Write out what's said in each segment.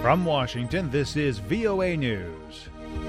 From Washington, this is VOA News.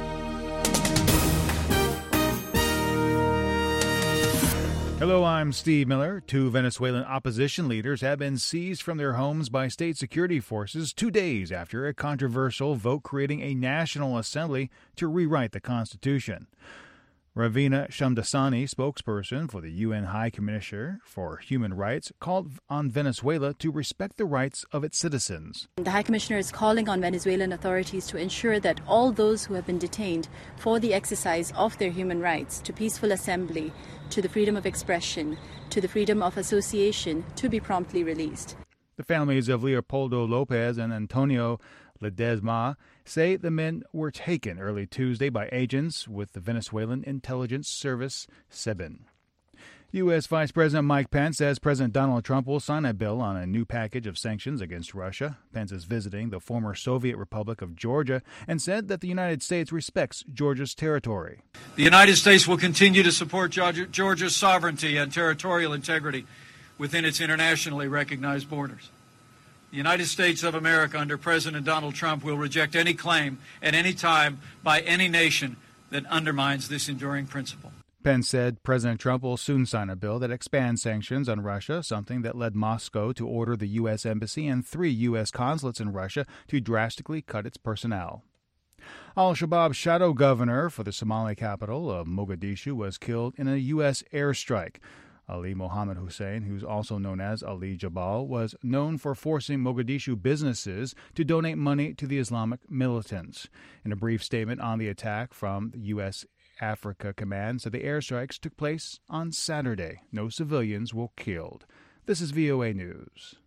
Hello, I'm Steve Miller. 2 Venezuelan opposition leaders have been seized from their homes by state security forces 2 days after a controversial vote creating a national assembly to rewrite the Constitution. Ravina Shamdasani, spokesperson for the UN High Commissioner for Human Rights, called on Venezuela to respect the rights of its citizens. The High Commissioner is calling on Venezuelan authorities to ensure that all those who have been detained for the exercise of their human rights to peaceful assembly, to the freedom of expression, to the freedom of association, to be promptly released. The families of Leopoldo Lopez and Antonio Ledesma say the men were taken early Tuesday by agents with the Venezuelan intelligence service SEBIN. U.S. Vice President Mike Pence says President Donald Trump will sign a bill on a new package of sanctions against Russia. Pence is visiting the former Soviet Republic of Georgia and said that the United States respects Georgia's territory. The United States will continue to support Georgia's sovereignty and territorial integrity within its internationally recognized borders. The United States of America under President Donald Trump will reject any claim at any time by any nation that undermines this enduring principle. Pence said President Trump will soon sign a bill that expands sanctions on Russia, something that led Moscow to order the U.S. Embassy and 3 U.S. consulates in Russia to drastically cut its personnel. Al-Shabaab's shadow governor for the Somali capital of Mogadishu was killed in a U.S. airstrike. Ali Mohammed Hussein, who's also known as Ali Jabal, was known for forcing Mogadishu businesses to donate money to the Islamic militants. In a brief statement on the attack from the U.S. Africa Command, said the airstrikes took place on Saturday. No civilians were killed. This is VOA News.